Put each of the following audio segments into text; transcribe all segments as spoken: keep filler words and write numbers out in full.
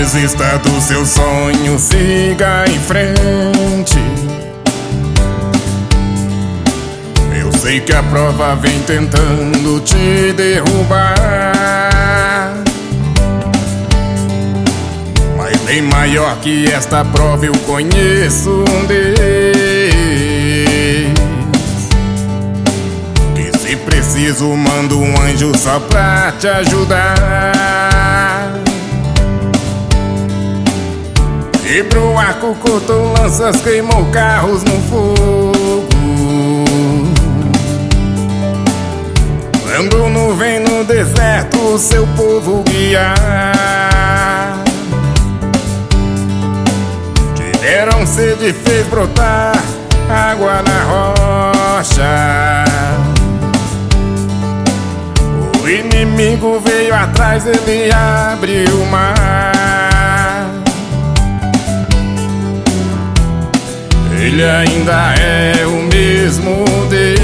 desista do seu sonho, siga em frente. Eu sei que a prova vem tentando te derrubar, mas bem maior que esta prova eu conheço um Deus, que se preciso mando um anjo só pra te ajudar. Quebrou arco, cortou lanças, queimou carros no fogo, mandou nuvem no deserto o seu povo guiar. Tiveram sede, fez brotar água na rocha. O inimigo veio atrás, ele abriu o mar. Ele ainda é o mesmo Deus,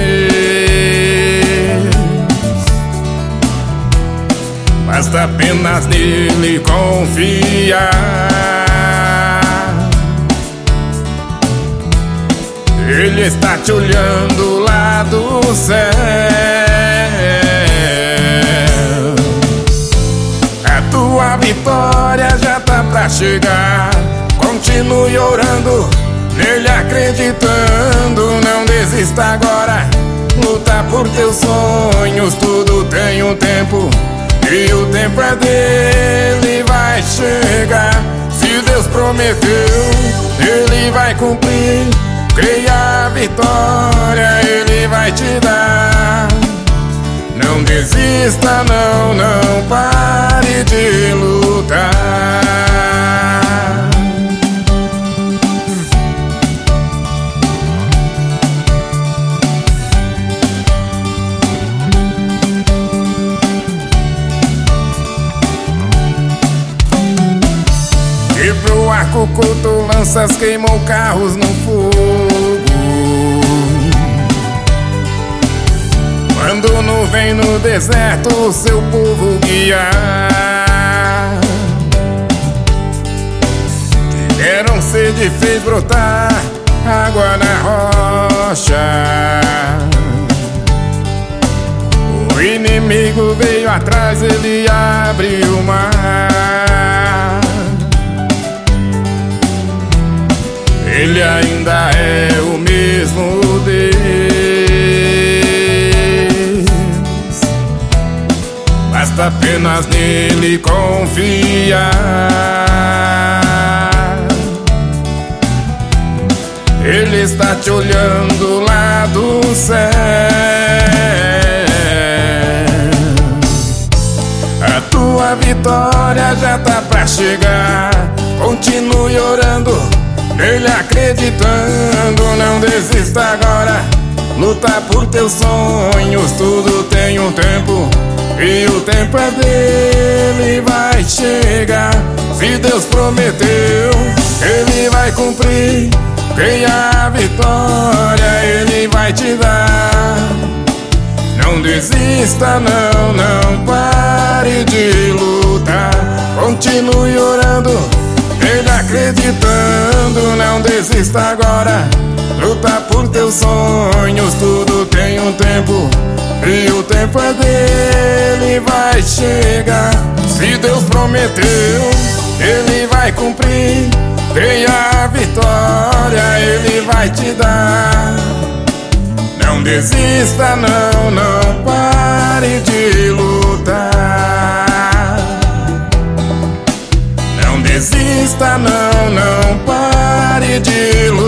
basta apenas nele confiar. Ele está te olhando lá do céu. A tua vitória já tá pra chegar. Continue orando, nele acreditando, não desista agora. Luta por teus sonhos, tudo tem um tempo, e o tempo é dele, vai chegar. Se Deus prometeu, ele vai cumprir. Creia a vitória, ele vai te dar. Não desista, não, não pare de lutar. Quebrou arco, cortou lanças, queimou carros no fogo, mandou nuvem no deserto o seu povo guiar. Tiveram sede, fez brotar água na rocha. O inimigo veio atrás, ele abriu o mar. Ele ainda é o mesmo Deus, basta apenas nele confiar. Ele está te olhando lá do céu. A tua vitória já tá pra chegar. Continue orando, nele acreditando, não desista agora. Luta por teus sonhos, tudo tem um tempo, e o tempo é dele, vai chegar. Se Deus prometeu, ele vai cumprir. Creia a vitória, ele vai te dar. Não desista, não, não pare de lutar. Continue orando, ele acreditando, não desista agora. Luta por teus sonhos, tudo tem um tempo, e o tempo é dele, vai chegar. Se Deus prometeu, ele vai cumprir. Creia a vitória, ele vai te dar. Não desista, não, não pare de lutar. Não desista, não, não pare de lutar.